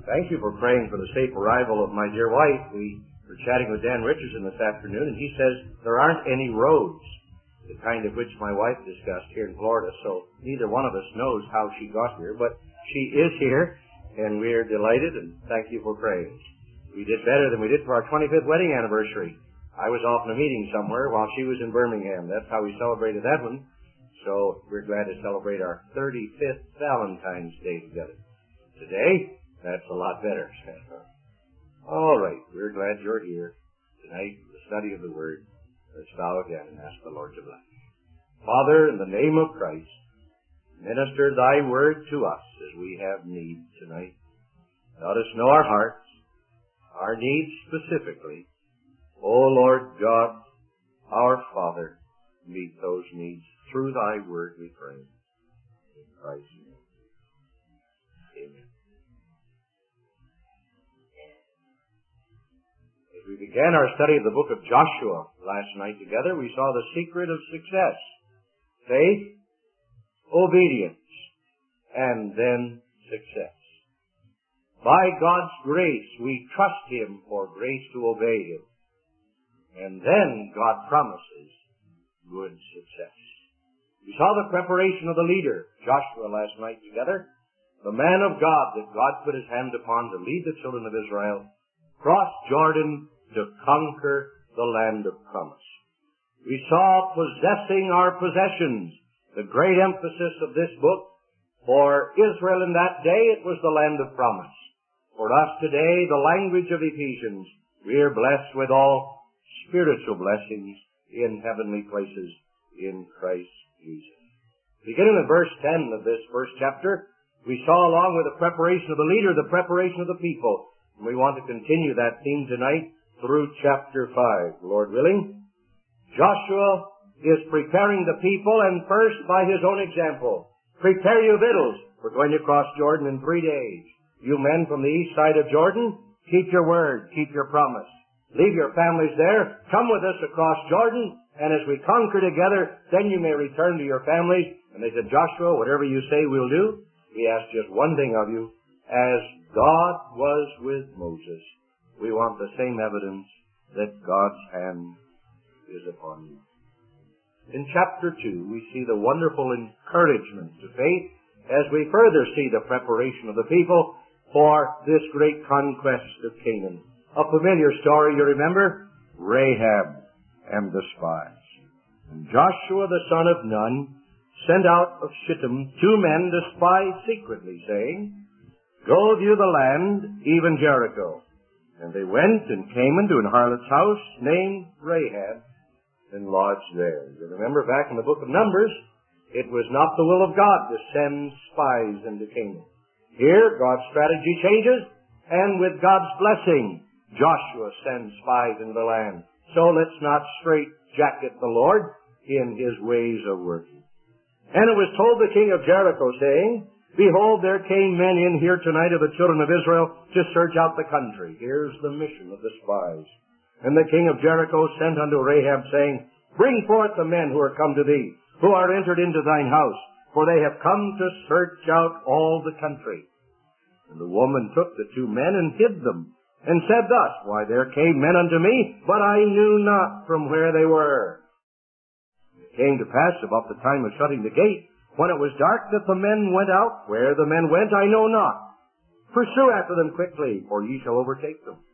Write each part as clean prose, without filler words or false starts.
Thank you for praying for the safe arrival of my dear wife. We were chatting with Dan Richardson this afternoon, and he says there aren't any roads, the kind of which my wife discussed here in Florida, so neither one of us knows how she got here, but she is here, and we're delighted, and thank you for praying. We did better than we did for our 25th wedding anniversary. I was off in a meeting somewhere while she was in Birmingham. That's how we celebrated that one. So we're glad to celebrate our 35th Valentine's Day together. Today, that's a lot better. All right, we're glad you're here tonight for the study of the Word. Let's bow again and ask the Lord to bless. Father, in the name of Christ, minister thy Word to us as we have need tonight. Let us know our hearts, our needs specifically. O Lord God, our Father, meet those needs through thy Word, we pray. In Christ's name. Amen. As we began our study of the book of Joshua last night together, we saw the secret of success. Faith, obedience, and then success. By God's grace, we trust Him for grace to obey Him. And then God promises good success. We saw the preparation of the leader, Joshua, last night together. The man of God that God put His hand upon to lead the children of Israel crossed Jordan to conquer the land of promise. We saw possessing our possessions, the great emphasis of this book. For Israel in that day, it was the land of promise. For us today, the language of Ephesians, we are blessed with all spiritual blessings in heavenly places in Christ Jesus. Beginning with verse 10 of this first chapter, we saw along with the preparation of the leader, the preparation of the people. And we want to continue that theme tonight through chapter 5, Lord willing. Joshua is preparing the people, and first by his own example. Prepare your victuals. We're going to cross Jordan in 3 days. You men from the east side of Jordan, keep your word, keep your promise. Leave your families there. Come with us across Jordan, and as we conquer together, then you may return to your families. And they said, Joshua, whatever you say we'll do. We ask just one thing of you. As God was with Moses, we want the same evidence that God's hand is upon you. In chapter 2, we see the wonderful encouragement to faith as we further see the preparation of the people for this great conquest of Canaan. A familiar story, you remember? Rahab and the spies. And Joshua the son of Nun sent out of Shittim 2 men to spy secretly, saying, Go view the land, even Jericho. And they went and came into an harlot's house named Rahab, and lodged there. You remember back in the book of Numbers, it was not the will of God to send spies into Canaan. Here, God's strategy changes, and with God's blessing, Joshua sends spies into the land. So let's not straitjacket the Lord in His ways of working. And it was told the king of Jericho, saying, Behold, there came men in here tonight of the children of Israel to search out the country. Here's the mission of the spies. And the king of Jericho sent unto Rahab, saying, Bring forth the men who are come to thee, who are entered into thine house, for they have come to search out all the country. And the woman took the 2 men and hid them, and said thus, Why, there came men unto me, but I knew not from where they were. It came to pass about the time of shutting the gate, when it was dark, that the men went out. Where the men went, I know not. Pursue after them quickly, for ye shall overtake them.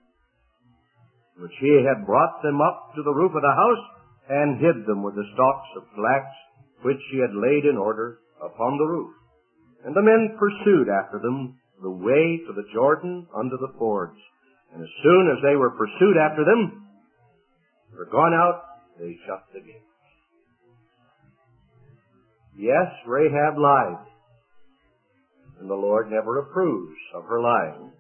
But she had brought them up to the roof of the house, and hid them with the stalks of flax, which she had laid in order upon the roof. And the men pursued after them the way to the Jordan unto the fords. And as soon as they were pursued after them, were gone out, they shut the gate. Yes, Rahab lied, and the Lord never approves of her lying.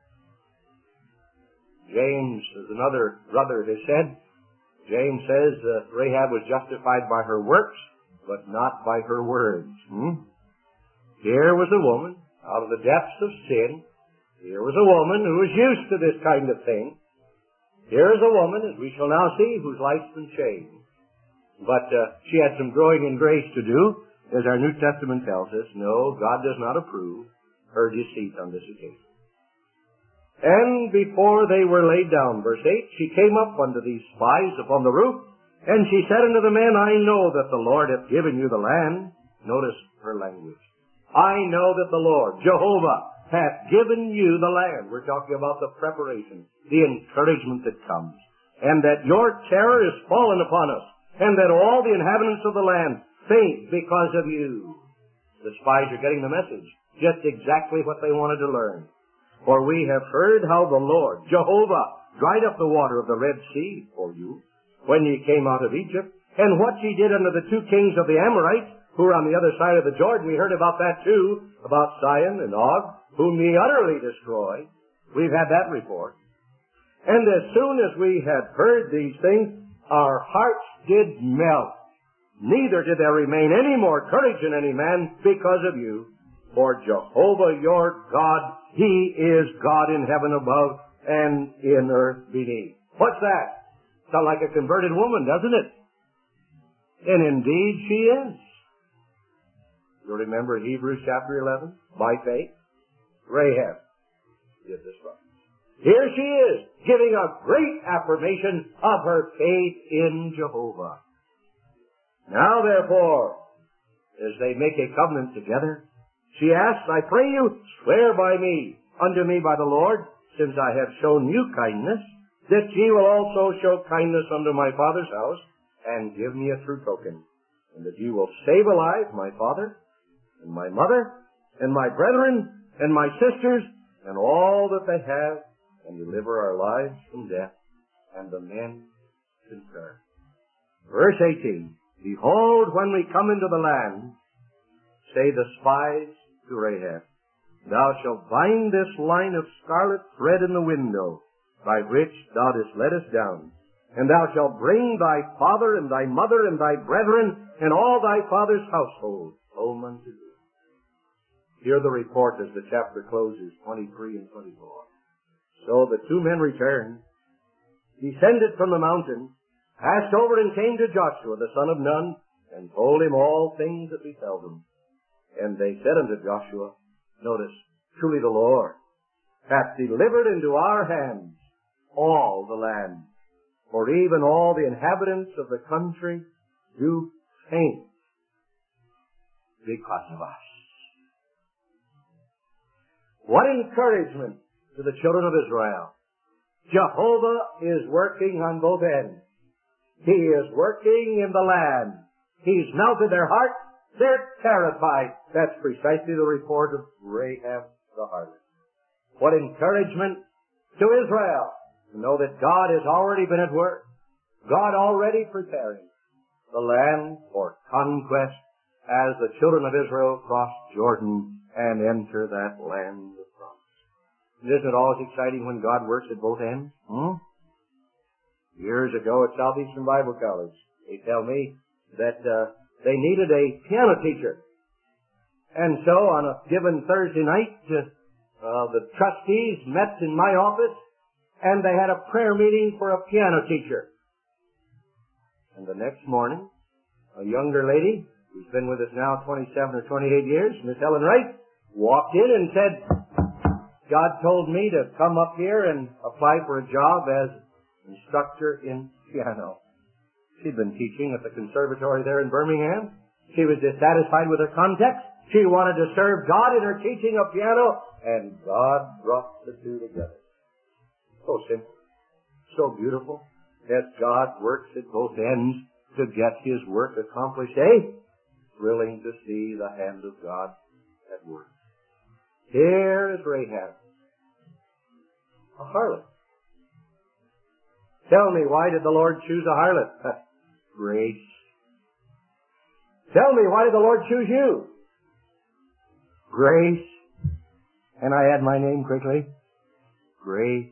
James, as another brother has said, James says Rahab was justified by her works, but not by her words. Here was a woman out of the depths of sin. Here was a woman who was used to this kind of thing. Here is a woman, as we shall now see, whose life's been changed. But she had some growing in grace to do, as our New Testament tells us. No, God does not approve her deceit on this occasion. And before they were laid down, verse 8, she came up unto these spies upon the roof, and she said unto the men, I know that the Lord hath given you the land. Notice her language. I know that the Lord, Jehovah, hath given you the land. We're talking about the preparation, the encouragement that comes. And that your terror is fallen upon us, and that all the inhabitants of the land faint because of you. The spies are getting the message, just exactly what they wanted to learn. For we have heard how the Lord, Jehovah, dried up the water of the Red Sea for you when ye came out of Egypt, and what ye did unto the two kings of the Amorites, who were on the other side of the Jordan. We heard about that too, about Sihon and Og, whom ye utterly destroyed. We've had that report. And as soon as we had heard these things, our hearts did melt. Neither did there remain any more courage in any man because of you. For Jehovah your God, He is God in heaven above and in earth beneath. What's that? Sound like a converted woman, doesn't it? And indeed she is. You remember Hebrews chapter 11? By faith, Rahab did this one. Here she is, giving a great affirmation of her faith in Jehovah. Now therefore, as they make a covenant together, she asks, I pray you, swear by me, unto me by the Lord, since I have shown you kindness, that ye will also show kindness unto my father's house, and give me a true token, and that ye will save alive my father, and my mother, and my brethren, and my sisters, and all that they have, and deliver our lives from death. And the men concur. Verse 18, Behold, when we come into the land, say the spies to Rahab, Thou shalt bind this line of scarlet thread in the window, by which thou didst let us down. And thou shalt bring thy father, and thy mother, and thy brethren, and all thy father's household home unto thee. Hear the report as the chapter closes, 23 and 24. So the two men returned, descended from the mountain, passed over and came to Joshua the son of Nun, and told him all things that befell them. And they said unto Joshua, notice, truly the Lord hath delivered into our hands all the land, for even all the inhabitants of the country do faint because of us. What encouragement to the children of Israel. Jehovah is working on both ends. He is working in the land. He's melted their hearts. They're terrified. That's precisely the report of Rahab the harlot. What encouragement to Israel to know that God has already been at work. God already preparing the land for conquest as the children of Israel cross Jordan and enter that land of promise. Isn't it always exciting when God works at both ends? Years ago at Southeastern Bible College, they tell me that they needed a piano teacher. And so on a given Thursday night, the trustees met in my office, and they had a prayer meeting for a piano teacher. And the next morning, a younger lady, who's been with us now 27 or 28 years, Miss Helen Wright, walked in and said, God told me to come up here and apply for a job as instructor in piano. She'd been teaching at the conservatory there in Birmingham. She was dissatisfied with her context. She wanted to serve God in her teaching of piano, and God brought the two together. So simple, so beautiful, that God works at both ends to get His work accomplished. Thrilling to see the hand of God at work. Here is Rahab, a harlot. Tell me, why did the Lord choose a harlot? Grace. Tell me, why did the Lord choose you? Grace. And I add my name quickly. Grace.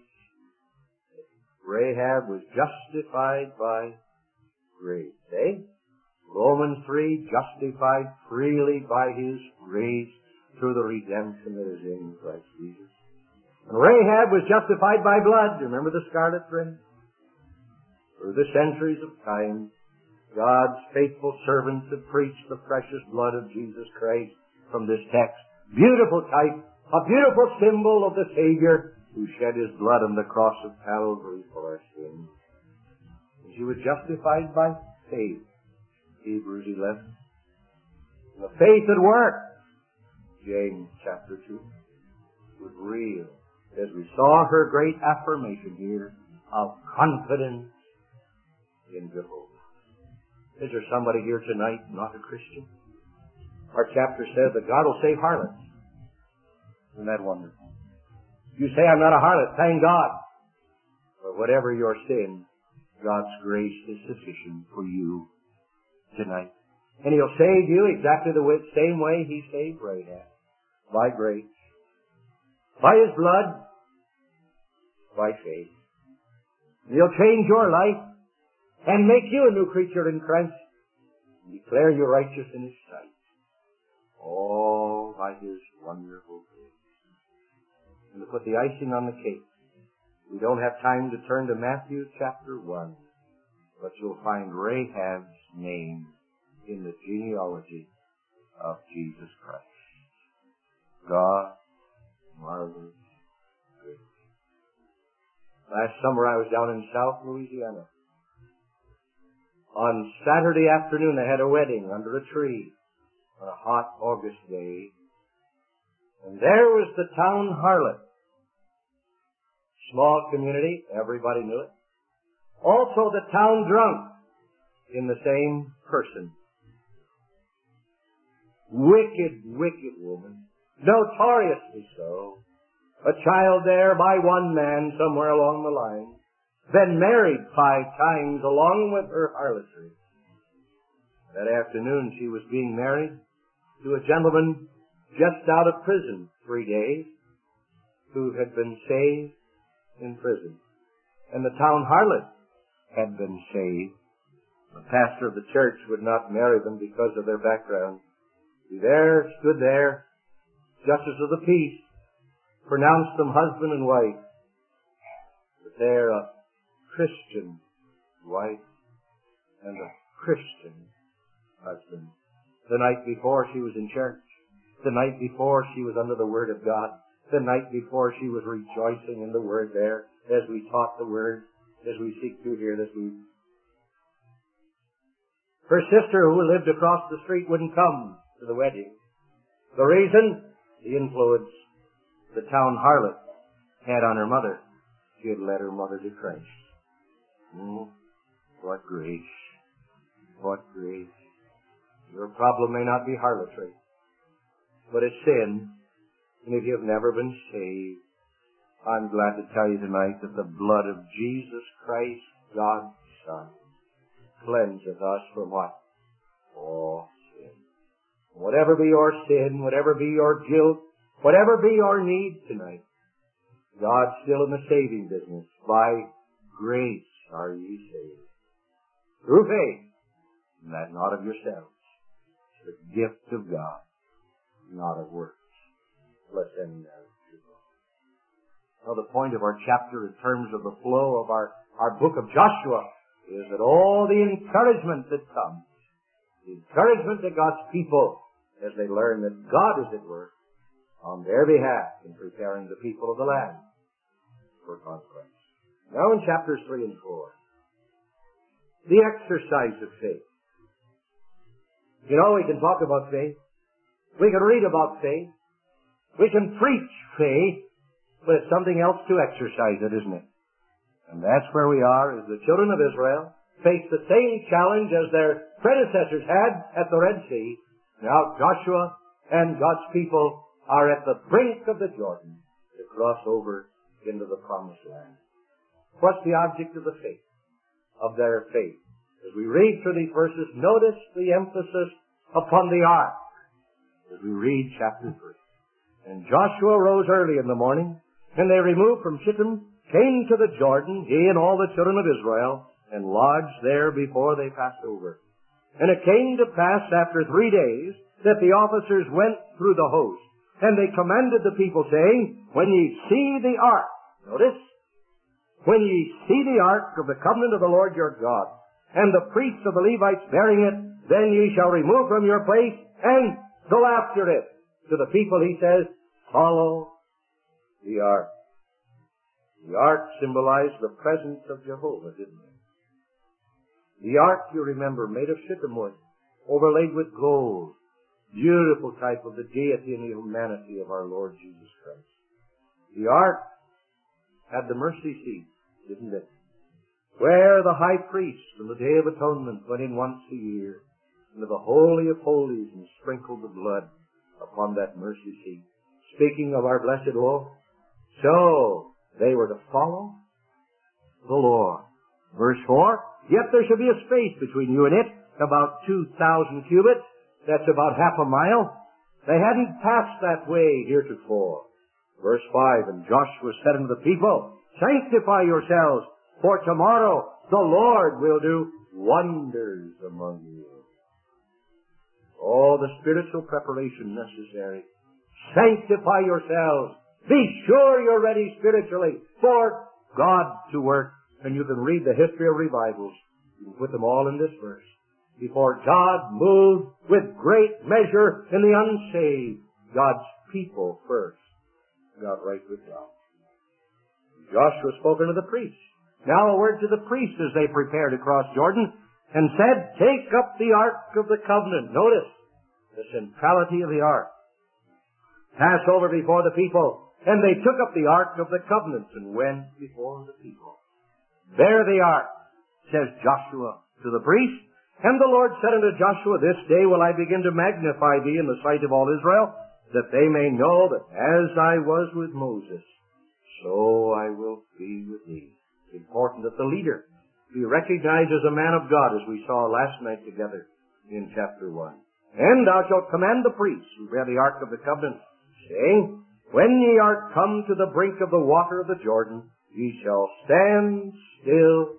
Rahab was justified by grace. Romans 3, justified freely by His grace through the redemption that is in Christ Jesus. And Rahab was justified by blood. Remember the scarlet thread? Through the centuries of time, God's faithful servants have preached the precious blood of Jesus Christ from this text. Beautiful type, a beautiful symbol of the Savior, who shed his blood on the cross of Calvary for our sins. And she was justified by faith. Hebrews 11. The faith at work. James chapter 2. Was real. As we saw her great affirmation here of confidence in Jehovah. Is there somebody here tonight not a Christian? Our chapter says that God will save harlots. Isn't that wonderful? You say, I'm not a harlot. Thank God. But whatever your sin, God's grace is sufficient for you tonight. And He'll save you exactly the same way He saved Rahab. By grace. By His blood. By faith. He'll change your life and make you a new creature in Christ and declare you righteous in His sight. All by His wonderful grace. And to put the icing on the cake, we don't have time to turn to Matthew chapter 1, but you'll find Rahab's name in the genealogy of Jesus Christ. God, marvelous grace. Last summer I was down in South Louisiana. On Saturday afternoon they had a wedding under a tree on a hot August day. And there was the town harlot. Small community, everybody knew it. Also the town drunk in the same person. Wicked, wicked woman. Notoriously so. A child there by one man somewhere along the line. Been married 5 times along with her harlotry. That afternoon she was being married to a gentleman just out of prison 3 days who had been saved in prison. And the town harlot had been saved. The pastor of the church would not marry them because of their background. He stood there, justice of the peace, pronounced them husband and wife. But they're a Christian wife and a Christian husband. The night before she was in church. The night before she was under the Word of God. The night before she was rejoicing in the Word there as we taught the Word, as we seek to hear this week. Her sister who lived across the street wouldn't come to the wedding. The reason? The influence the town harlot had on her mother. She had led her mother to Christ. Oh, what grace. What grace. Your problem may not be harlotry, but it's sin. And if you've never been saved, I'm glad to tell you tonight that the blood of Jesus Christ, God's Son, cleanseth us from what? All sin. Whatever be your sin, whatever be your guilt, whatever be your need tonight, God's still in the saving business. By grace are ye saved. Through faith, and that not of yourselves. It's the gift of God, not of works. Bless any marriage. Now the point of our chapter in terms of the flow of our book of Joshua is that all the encouragement that comes, the encouragement to God's people as they learn that God is at work on their behalf in preparing the people of the land for conquest. Now in chapters 3 and 4, the exercise of faith. You know, we can talk about faith. We can read about faith. We can preach faith, but it's something else to exercise it, isn't it? And that's where we are, as the children of Israel face the same challenge as their predecessors had at the Red Sea. Now Joshua and God's people are at the brink of the Jordan to cross over into the Promised Land. What's the object of the faith? Of their faith. As we read through these verses, notice the emphasis upon the ark. As we read chapter 3. And Joshua rose early in the morning, and they removed from Shittim, came to the Jordan, he and all the children of Israel, and lodged there before they passed over. And it came to pass after 3 days that the officers went through the host, and they commanded the people, saying, when ye see the ark, notice, when ye see the ark of the covenant of the Lord your God, and the priests of the Levites bearing it, then ye shall remove from your place and go after it. To the people he says, follow the ark. The ark symbolized the presence of Jehovah, didn't it? The ark, you remember, made of shittim wood, overlaid with gold. Beautiful type of the deity and the humanity of our Lord Jesus Christ. The ark had the mercy seat, didn't it? Where the high priest on the Day of Atonement went in once a year into the Holy of Holies and sprinkled the blood upon that mercy seat. Speaking of our blessed Lord, so they were to follow the Lord. Verse 4, yet there shall be a space between you and it, about 2,000 cubits. That's about half a mile. They hadn't passed that way heretofore. Verse 5, and Joshua said unto the people, sanctify yourselves, for tomorrow the Lord will do wonders among you. Oh, the spiritual preparation necessary. Sanctify yourselves. Be sure you're ready spiritually for God to work. And you can read the history of revivals. You can put them all in this verse. Before God moved with great measure in the unsaved, God's people first got right with God. Joshua spoke unto the priests. Now a word to the priests as they prepared to cross Jordan, and said, take up the ark of the covenant. Notice the centrality of the ark. Pass over before the people. And they took up the ark of the covenant and went before the people. Bear the ark, says Joshua to the priest. And the Lord said unto Joshua, this day will I begin to magnify thee in the sight of all Israel, that they may know that as I was with Moses, so I will be with thee. It's important that the leader be recognized as a man of God, as we saw last night together in chapter 1. And thou shalt command the priests who bear the ark of the covenant, saying, when ye are come to the brink of the water of the Jordan, ye shall stand still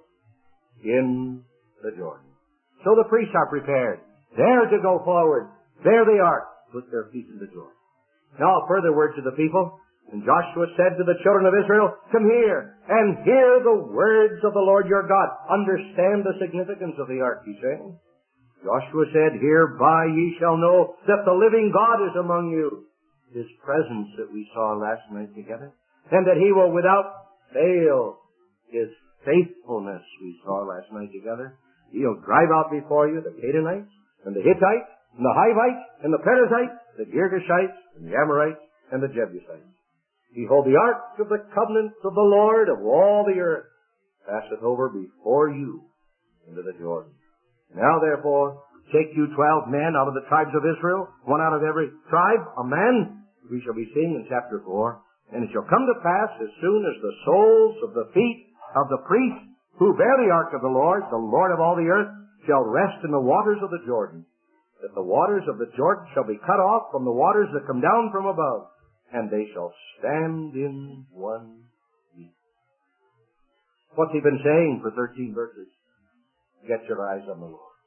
in the Jordan. So the priests are prepared. They're to go forward. There they are. Put their feet in the Jordan. Now a further word to the people. And Joshua said to the children of Israel, come here and hear the words of the Lord your God. Understand the significance of the ark, he's saying. Joshua said, hereby ye shall know that the living God is among you. His presence that we saw last night together. And that he will without fail his faithfulness we saw last night together. He'll drive out before you the Canaanites, and the Hittites, and the Hivites, and the Perizzites, the Girgashites, and the Amorites, and the Jebusites. Behold, the ark of the covenant of the Lord of all the earth passeth over before you into the Jordan. Now therefore, take you 12 men out of the tribes of Israel, one out of every tribe, a man, we shall be seeing in chapter 4. And it shall come to pass, as soon as the soles of the feet of the priests who bear the ark of the Lord of all the earth, shall rest in the waters of the Jordan, that the waters of the Jordan shall be cut off from the waters that come down from above, and they shall stand in one heap. What's he been saying for 13 verses? Get your eyes on the Lord.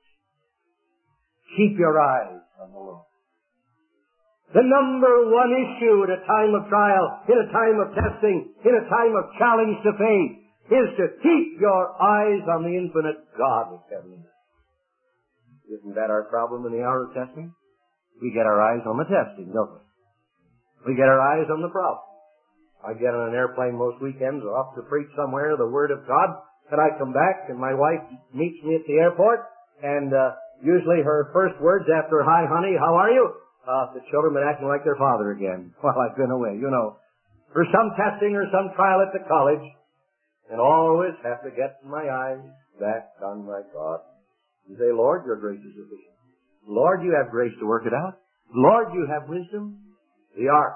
Keep your eyes on the Lord. The number one issue at a time of trial, in a time of testing, in a time of challenge to faith, is to keep your eyes on the infinite God of heaven. Isn't that our problem in the hour of testing? We get our eyes on the testing, don't we? We get our eyes on the problem. I get on an airplane most weekends off to preach somewhere the Word of God, and I come back and my wife meets me at the airport, and usually her first words after, hi honey, how are you? The children been acting like their father again while I've been away, you know. For some testing or some trial at the college, and always have to get my eyes back on my God. And say, Lord, your grace is sufficient. Lord, you have grace to work it out. Lord, you have wisdom. The ark,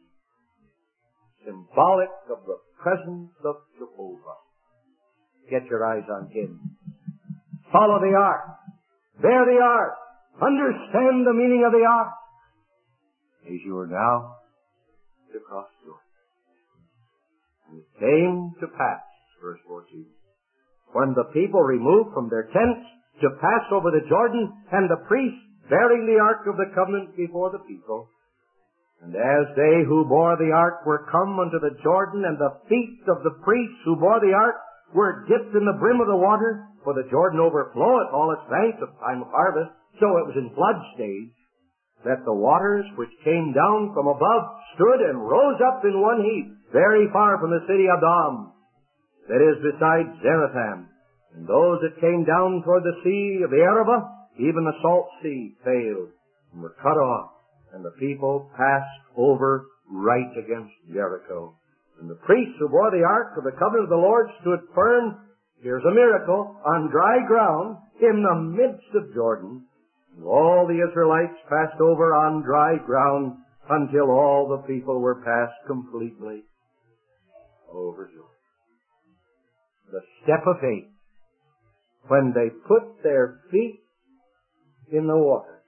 symbolic of the presence of Jehovah. Get your eyes on him. Follow the ark. Bear the ark. Understand the meaning of the ark. As you are now to cross Jordan. And it came to pass, verse 14, when the people removed from their tents to pass over the Jordan, and the priests bearing the ark of the covenant before the people, and as they who bore the ark were come unto the Jordan, and the feet of the priests who bore the ark were dipped in the brim of the water, for the Jordan overfloweth all its banks at time of harvest, so it was in flood stage, that the waters which came down from above stood and rose up in one heap, very far from the city of Dom, that is beside Zarethan. And those that came down toward the sea of the Arabah, even the salt sea, failed and were cut off, and the people passed over right against Jericho. And the priests who bore the ark of the covenant of the Lord stood firm, here's a miracle, on dry ground in the midst of Jordan. And all the Israelites passed over on dry ground until all the people were passed completely over Jordan. The step of faith. When they put their feet in the water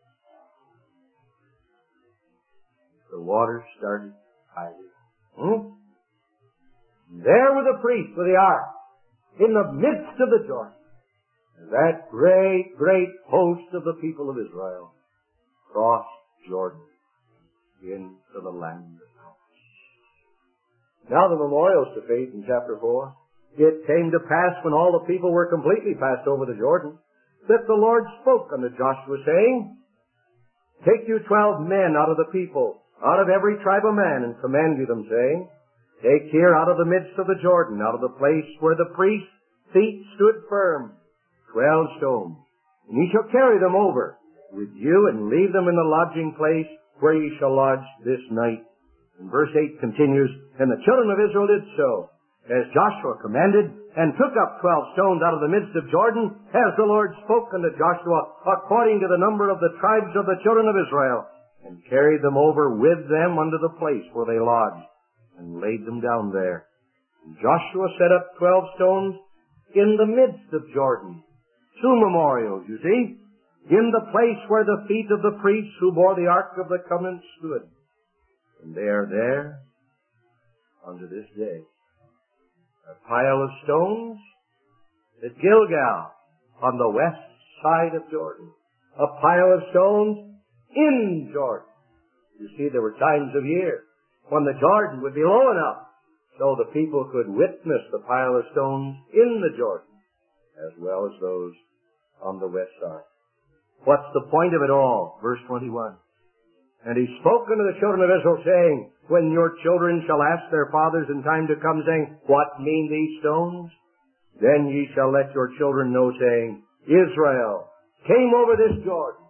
started hiding. There were the priests with the ark in the midst of the Jordan. And that great, great host of the people of Israel crossed Jordan into the land of promise. Now the memorials to faith in chapter 4. It came to pass when all the people were completely passed over the Jordan, that the Lord spoke unto Joshua, saying, Take you 12 men out of the people, out of every tribe of man, and command you them, saying, Take here out of the midst of the Jordan, out of the place where the priest's feet stood firm, 12 stones. And ye shall carry them over with you, and leave them in the lodging place where ye shall lodge this night. And verse 8 continues, And the children of Israel did so, as Joshua commanded, and took up 12 stones out of the midst of Jordan, as the Lord spoke unto Joshua, according to the number of the tribes of the children of Israel, and carried them over with them unto the place where they lodged, and laid them down there. And Joshua set up 12 stones in the midst of Jordan. 2 memorials, you see, in the place where the feet of the priests who bore the ark of the covenant stood. And they are there unto this day. A pile of stones at Gilgal on the west side of Jordan. A pile of stones in Jordan. You see, there were times of year when the Jordan would be low enough so the people could witness the pile of stones in the Jordan as well as those on the west side. What's the point of it all? Verse 21. And he spoke unto the children of Israel, saying, When your children shall ask their fathers in time to come, saying, What mean these stones? Then ye shall let your children know, saying, Israel came over this Jordan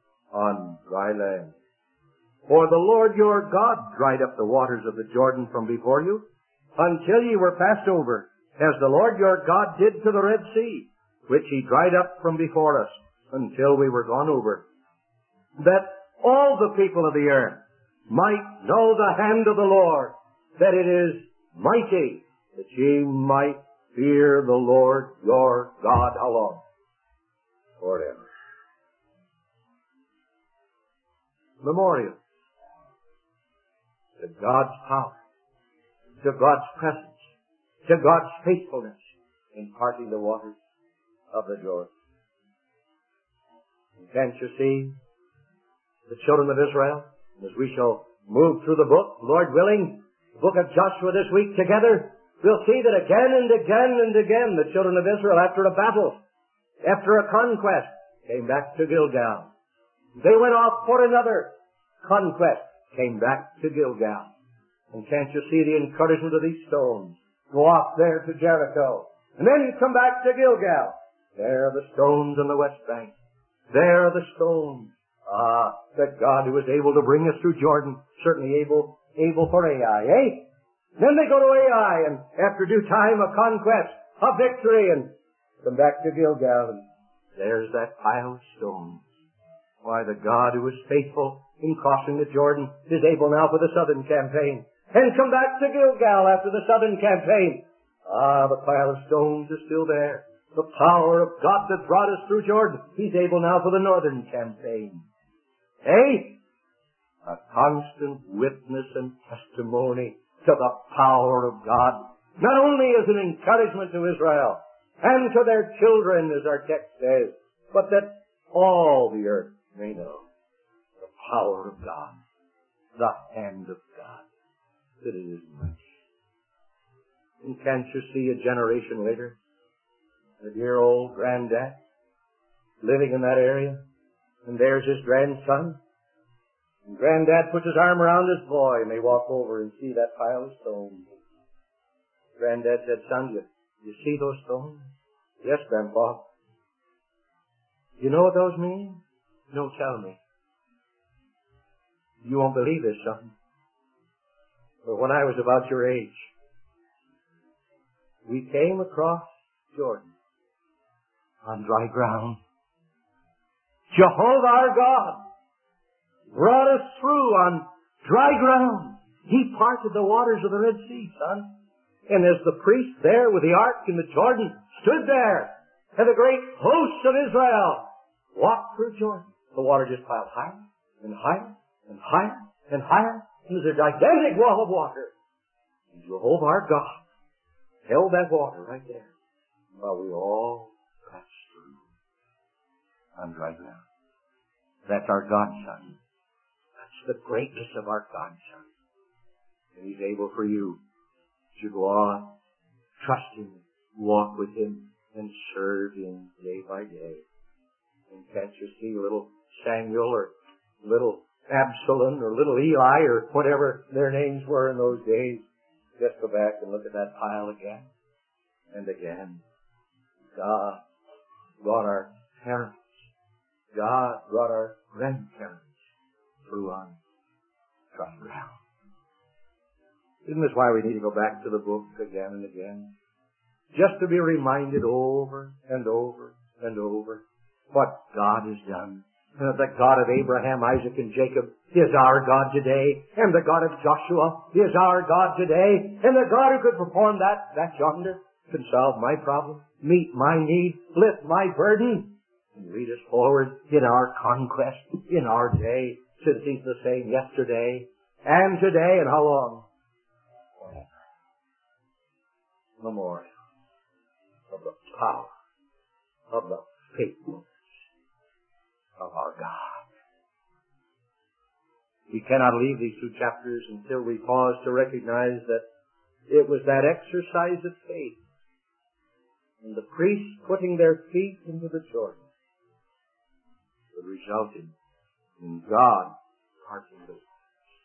on dry land. For the Lord your God dried up the waters of the Jordan from before you, until ye were passed over, as the Lord your God did to the Red Sea, which he dried up from before us, until we were gone over. That all the people of the earth might know the hand of the Lord, that it is mighty, that ye might fear the Lord your God. How long? Forever. Memorial to God's power, to God's presence, to God's faithfulness in parting the waters of the Jordan. And can't you see the children of Israel, as we shall move through the book, Lord willing, the book of Joshua this week together, we'll see that again and again and again the children of Israel, after a battle, after a conquest, came back to Gilgal. They went off for another conquest, came back to Gilgal. And can't you see the encouragement of these stones? Go off there to Jericho, and then come back to Gilgal. There are the stones on the west bank. There are the stones. That God who was able to bring us through Jordan, certainly able for Ai, eh? Then they go to Ai, and after due time, a conquest, a victory, and come back to Gilgal, and there's that pile of stones. Why, the God who was faithful in crossing the Jordan is able now for the southern campaign, and come back to Gilgal after the southern campaign. The pile of stones is still there. The power of God that brought us through Jordan, he's able now for the northern campaign. A constant witness and testimony to the power of God, not only as an encouragement to Israel and to their children, as our text says, but that all the earth may know the power of God, the hand of God, that it is much. And can't you see a generation later, a dear old granddad living in that area, and there's his grandson, And Granddad puts his arm around his boy, and they walk over and see that pile of stones. Granddad said, "Son, you see those stones?" "Yes, Grandpa." "You know what those mean?" "No, tell me." "You won't believe this, son. But when I was about your age, we came across Jordan on dry ground. Jehovah our God brought us through on dry ground. He parted the waters of the Red Sea, son. And as the priest there with the ark in the Jordan stood there, and the great hosts of Israel walked through Jordan, the water just piled higher and higher and higher and higher. It was a gigantic wall of water. And Jehovah our God held that water right there while we all passed through on dry ground. That's our God, son. That's the greatness of our God, son. And He's able for you to go on, trust Him, walk with Him, and serve Him day by day. And can't you see little Samuel or little Absalom or little Eli or whatever their names were in those days? Just go back and look at that pile again and again. God brought our parents. God brought our grandparents through on dry ground. Isn't this why we need to go back to the book again and again? Just to be reminded over and over and over what God has done. And the God of Abraham, Isaac, and Jacob is our God today. And the God of Joshua is our God today. And the God who could perform that yonder can solve my problem, meet my need, lift my burden, and lead us forward in our conquest, in our day, since He's the same yesterday and today, and how long? Forever. Memorial of the power of the faithfulness of our God. We cannot leave these two chapters until we pause to recognize that it was that exercise of faith and the priests putting their feet into the Jordan that resulted in God parting the waters.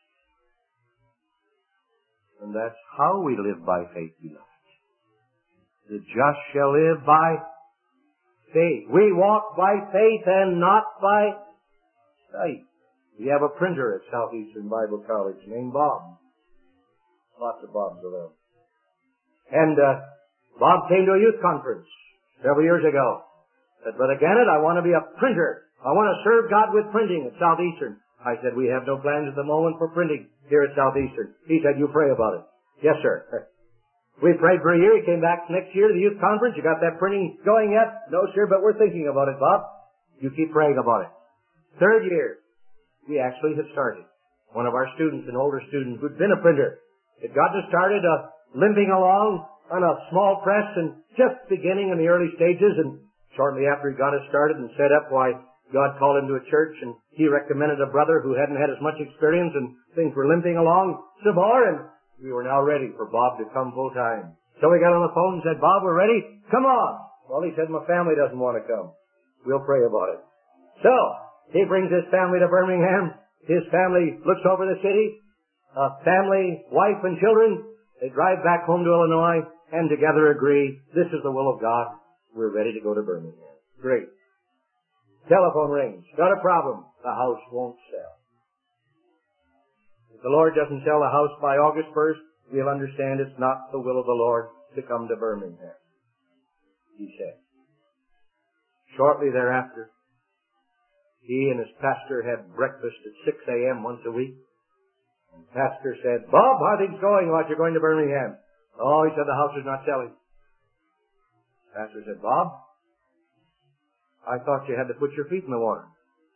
And that's how we live by faith, beloved. The just shall live by faith. We walk by faith and not by sight. We have a printer at Southeastern Bible College named Bob. Lots of Bobs around. And Bob came to a youth conference several years ago. Said, "Brother Gannett, I want to be a printer. I want to serve God with printing at Southeastern." I said, "We have no plans at the moment for printing here at Southeastern." He said, "You pray about it." "Yes, sir." We prayed for a year. He came back next year to the youth conference. "You got that printing going yet?" "No, sir, but we're thinking about it, Bob." "You keep praying about it." Third year, we actually had started. One of our students, an older student who'd been a printer, had gotten started limping along on a small press and just beginning in the early stages. And shortly after he got us started and set up, why, God called him to a church, and he recommended a brother who hadn't had as much experience, and things were limping along some more, and we were now ready for Bob to come full time. So we got on the phone and said, "Bob, we're ready. Come on." Well, he said, "My family doesn't want to come." "We'll pray about it." So he brings his family to Birmingham. His family looks over the city. A family, wife and children. They drive back home to Illinois and together agree, this is the will of God. We're ready to go to Birmingham. Great. Telephone rings. Got a problem. The house won't sell. If the Lord doesn't sell the house by August 1st, we'll understand it's not the will of the Lord to come to Birmingham, he said. Shortly thereafter, he and his pastor had breakfast at 6 a.m. once a week. And the pastor said, "Bob, how are things going while you're going to Birmingham?" "Oh," he said, "the house is not selling." The pastor said, "Bob, I thought you had to put your feet in the water.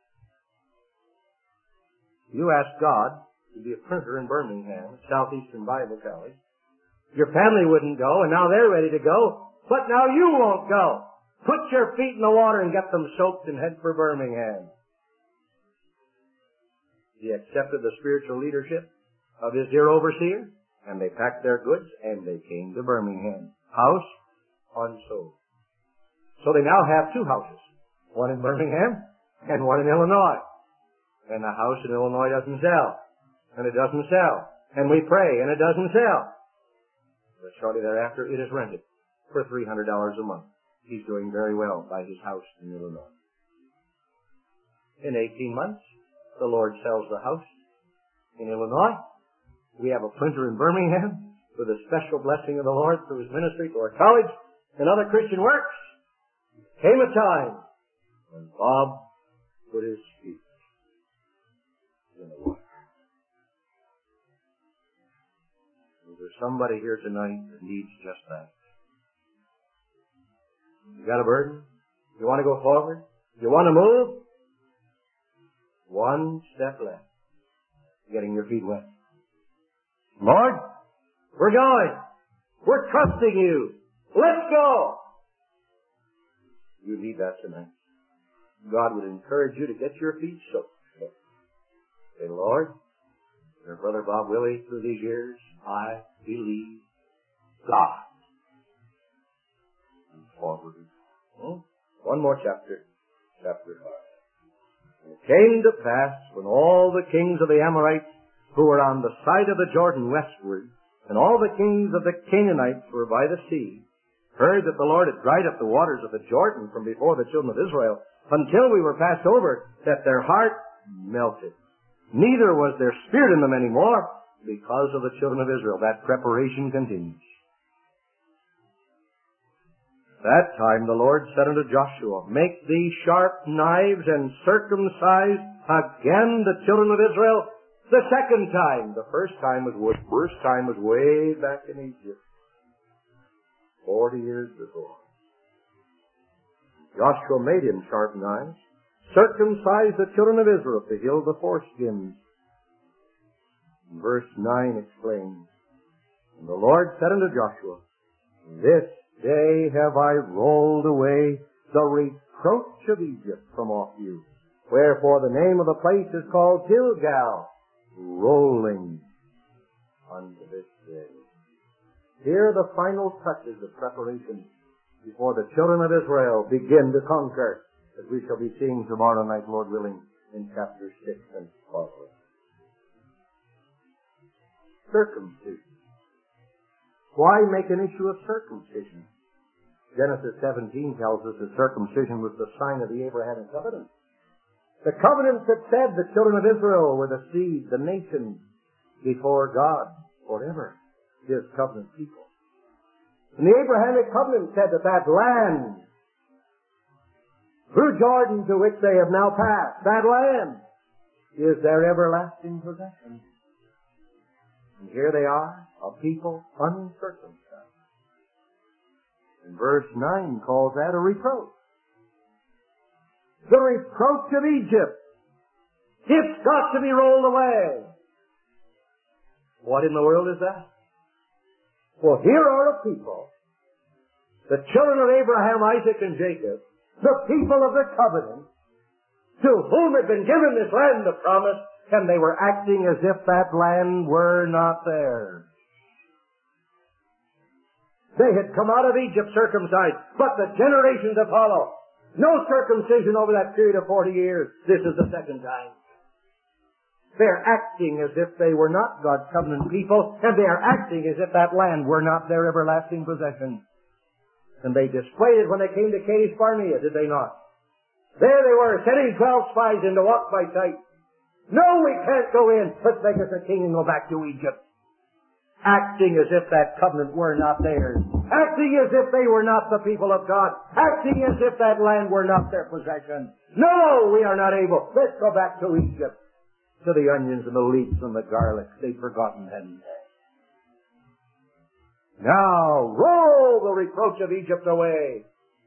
You asked God to be a printer in Birmingham at Southeastern Bible College. Your family wouldn't go, and now they're ready to go, but now you won't go. Put your feet in the water and get them soaked and head for Birmingham." He accepted the spiritual leadership of his dear overseer, and they packed their goods, and they came to Birmingham. House unsold. So they now have two houses, one in Birmingham and one in Illinois. And the house in Illinois doesn't sell. And it doesn't sell. And we pray, and it doesn't sell. But shortly thereafter, it is rented for $300 a month. He's doing very well by his house in Illinois. In 18 months, the Lord sells the house in Illinois. We have a printer in Birmingham with a special blessing of the Lord through his ministry to our college and other Christian works. Came a time when Bob put his feet in the water. There's somebody here tonight that needs just that. You got a burden? You want to go forward? You want to move? One step left. Getting your feet wet. Lord, we're going. We're trusting you. Let's go. You need that tonight. God would encourage you to get your feet soaked. Say, Lord, your brother Bob Willie through these years, I believe God. And forward. One more chapter. Chapter 5. And it came to pass when all the kings of the Amorites who were on the side of the Jordan westward, and all the kings of the Canaanites who were by the sea, heard that the Lord had dried up the waters of the Jordan from before the children of Israel, until we were passed over, that their heart melted. Neither was there spirit in them anymore, because of the children of Israel. That preparation continues. That time the Lord said unto Joshua, Make thee sharp knives, and circumcise again the children of Israel the second time. The first time was way back in Egypt, 40 years before. Joshua made him sharp knives, circumcised the children of Israel to heal the foreskins. Verse 9 explains, And the Lord said unto Joshua, This day have I rolled away the reproach of Egypt from off you. Wherefore the name of the place is called Gilgal, rolling unto this day. Here are the final touches of preparation before the children of Israel begin to conquer, as we shall be seeing tomorrow night, Lord willing, in chapter 6 and following. Circumcision. Why make an issue of circumcision? Genesis 17 tells us that circumcision was the sign of the Abrahamic covenant. The covenant that said the children of Israel were the seed, the nation, before God forever, his covenant people. And the Abrahamic covenant said that that land, through Jordan to which they have now passed, that land is their everlasting possession. And here they are, a people uncircumcised. And verse 9 calls that a reproach. The reproach of Egypt. It's got to be rolled away. What in the world is that? Well, here are a people, the children of Abraham, Isaac, and Jacob, the people of the covenant, to whom had been given this land of promise, and they were acting as if that land were not theirs. They had come out of Egypt circumcised, but the generations that follow, no circumcision over that period of 40 years. This is the second time. They're acting as if they were not God's covenant people, and they are acting as if that land were not their everlasting possession. And they displayed it when they came to Kadesh Barnea, did they not? There they were, sending 12 spies in to walk by sight. No, we can't go in. Let's make us a king and go back to Egypt. Acting as if that covenant were not theirs. Acting as if they were not the people of God. Acting as if that land were not their possession. No, we are not able. Let's go back to Egypt. To the onions and the leeks and the garlic. They've forgotten them. Now, roll the reproach of Egypt away.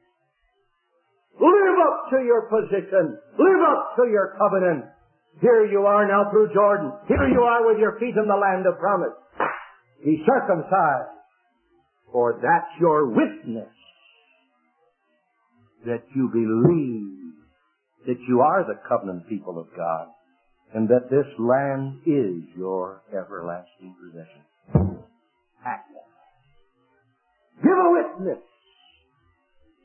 Live up to your position. Live up to your covenant. Here you are now through Jordan. Here you are with your feet in the land of promise. Be circumcised, for that's your witness that you believe that you are the covenant people of God and that this land is your everlasting possession. Act. Give a witness.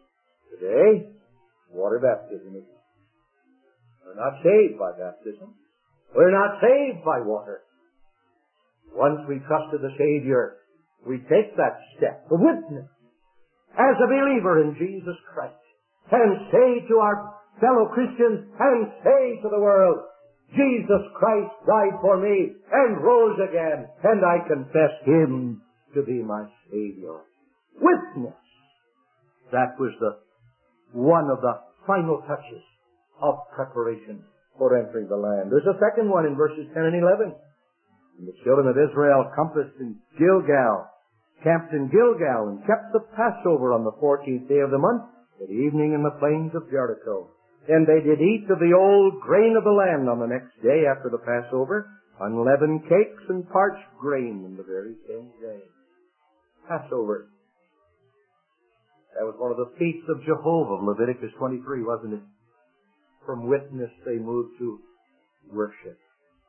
Today, water baptism is. We're not saved by baptism. We're not saved by water. Once we trusted the Savior, we take that step, the witness, as a believer in Jesus Christ, and say to our fellow Christians, and say to the world, Jesus Christ died for me and rose again, and I confess Him to be my Savior. Witness. That was one of the final touches of preparation for entering the land. There's a second one in verses 10 and 11. And the children of Israel camped in Gilgal, and kept the Passover on the 14th day of the month, at evening in the plains of Jericho. And they did eat of the old grain of the land on the next day after the Passover, unleavened cakes and parched grain in the very same day. Passover. That was one of the feasts of Jehovah, Leviticus 23, wasn't it? From witness they moved to worship.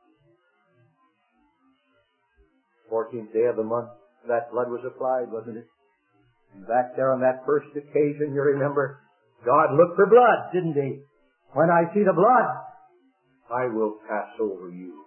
14th day of the month, that blood was applied, wasn't it? And back there on that first occasion, you remember, God looked for blood, didn't He? When I see the blood, I will pass over you.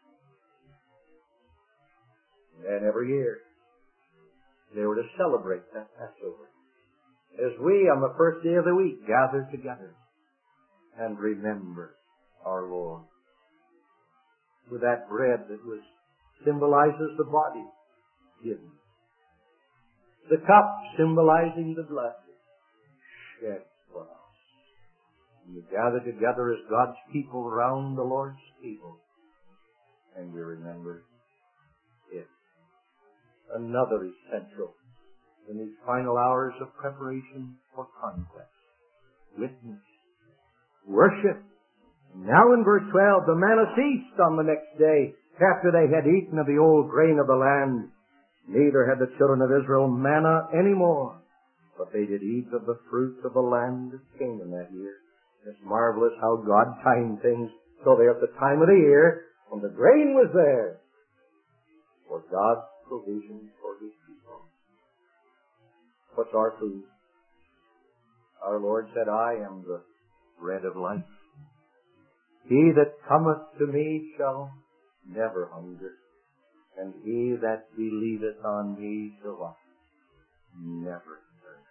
And every year, they were to celebrate that Passover. As we, on the first day of the week, gather together and remember our Lord. With that bread that symbolizes the body given. The cup symbolizing the blood shed for us. And we gather together as God's people around the Lord's table. And we remember it. Another essential in these final hours of preparation for conquest. Witness. Worship. Now in verse 12, the manna ceased on the next day after they had eaten of the old grain of the land. Neither had the children of Israel manna any more, but they did eat of the fruit of the land of Canaan that year. It's marvelous how God timed things so they're at the time of the year when the grain was there for God's provision for His people. What's our food? Our Lord said, I am the bread of life. He that cometh to me shall never hunger, and he that believeth on me shall what? Never thirst.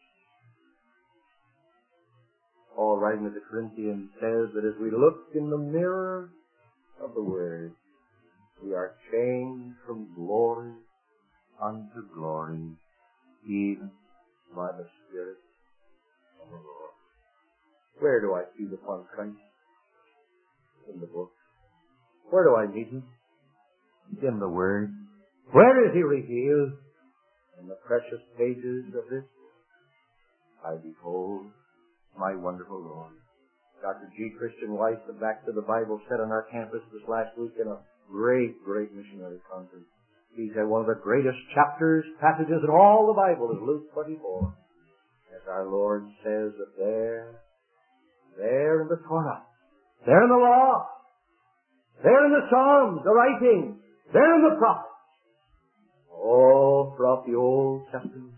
Paul, writing to the Corinthians, says that as we look in the mirror of the Word, we are changed from glory unto glory, even by the Spirit of the Lord. Where do I feed upon Christ? In the book. Where do I meet Him? In the Word. Where is He revealed? In the precious pages of this book. I behold my wonderful Lord. Dr. G. Christian Weiss of Back to the Bible said on our campus this last week in a great missionary conference. He said one of the greatest passages in all the Bible is Luke 24. As our Lord says that there in the Torah, there in the law, there in the Psalms, the writings, there in the prophets, all throughout the Old Testament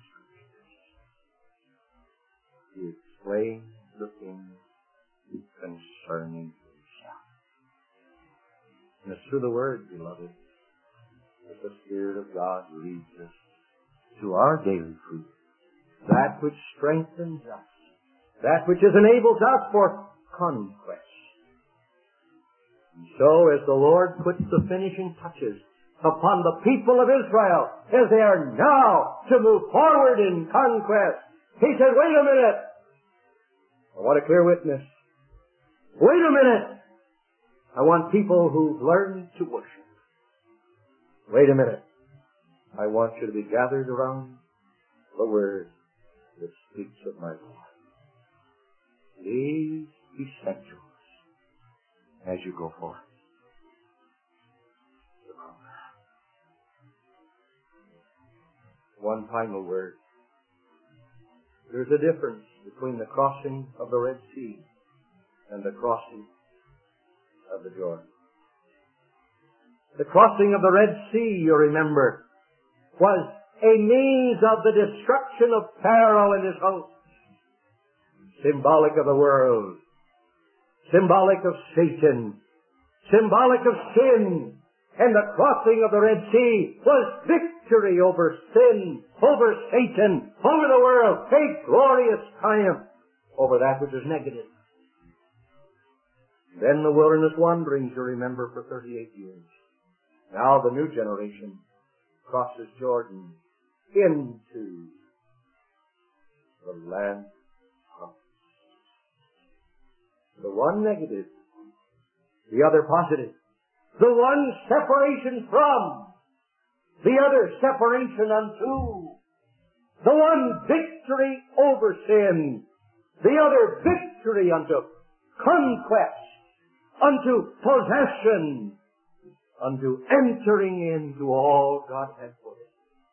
Scriptures, He explains the things concerning Himself. And it's through the Word, beloved, that the Spirit of God leads us to our daily food, that which strengthens us, that which enables us for conquest. And so, as the Lord puts the finishing touches upon the people of Israel, as they are now to move forward in conquest, He said, wait a minute. I want a clear witness. Wait a minute. I want people who've learned to worship. Wait a minute. I want you to be gathered around the Word that speaks of my Lord. These essentials as you go forth. One final word. There's a difference between the crossing of the Red Sea and the crossing of the Jordan. The crossing of the Red Sea, you remember, was a means of the destruction of Pharaoh and his host. Symbolic of the world. Symbolic of Satan. symbolic of sin, and the crossing of the Red Sea was victory over sin, over Satan, over the world, a glorious triumph over that which is negative. Then the wilderness wanderings, you remember, for 38 years. Now the new generation crosses Jordan into the land of the one negative, the other positive. The one separation from, the other separation unto. The one victory over sin, the other victory unto conquest, unto possession, unto entering into all God had for us.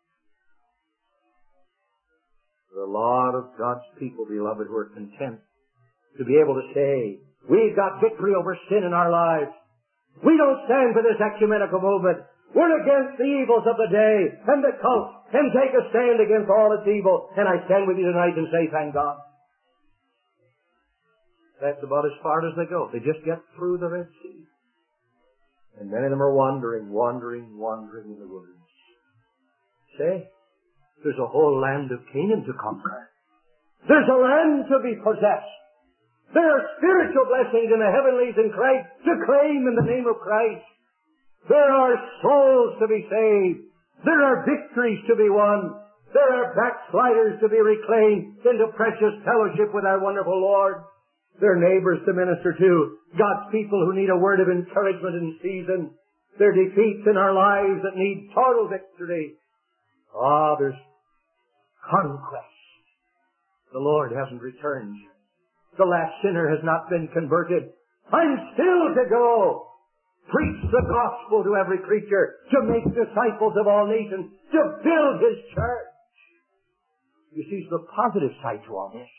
There are a lot of God's people, beloved, who are content to be able to say, we've got victory over sin in our lives. We don't stand for this ecumenical movement. We're against the evils of the day and the cult, and take a stand against all its evil. And I stand with you tonight and say, thank God. That's about as far as they go. They just get through the Red Sea. And many of them are wandering in the wilderness. Say, there's a whole land of Canaan to conquer. There's a land to be possessed. There are spiritual blessings in the heavenlies in Christ to claim in the name of Christ. There are souls to be saved. There are victories to be won. There are backsliders to be reclaimed into precious fellowship with our wonderful Lord. There are neighbors to minister to. God's people who need a word of encouragement in season. There are defeats in our lives that need total victory. There's conquest. The Lord hasn't returned. The last sinner has not been converted. I'm still to go. Preach the gospel to every creature, to make disciples of all nations, to build His church. You see, it's the positive side to all this.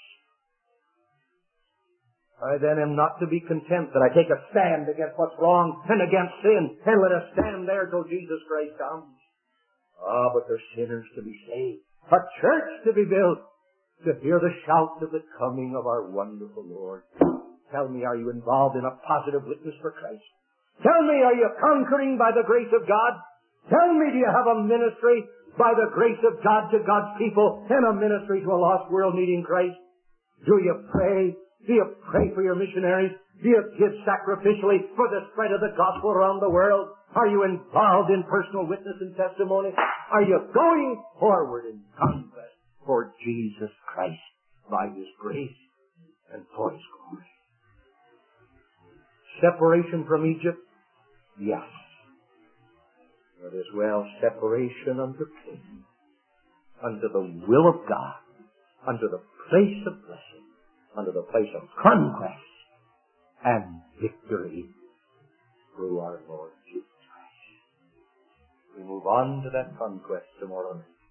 I then am not to be content that I take a stand against what's wrong and against sin, and let us stand there till Jesus Christ comes. But there's sinners to be saved, a church to be built, to hear the shout of the coming of our wonderful Lord. Tell me, are you involved in a positive witness for Christ? Tell me, are you conquering by the grace of God? Tell me, do you have a ministry by the grace of God to God's people and a ministry to a lost world needing Christ? Do you pray? Do you pray for your missionaries? Do you give sacrificially for the spread of the gospel around the world? Are you involved in personal witness and testimony? Are you going forward in conquest for Jesus Christ by His grace and for His glory? Separation from Egypt? Yes. But as well, separation unto Canaan, unto the will of God, unto the place of blessing, unto the place of conquest and victory through our Lord Jesus Christ. We move on to that conquest tomorrow night.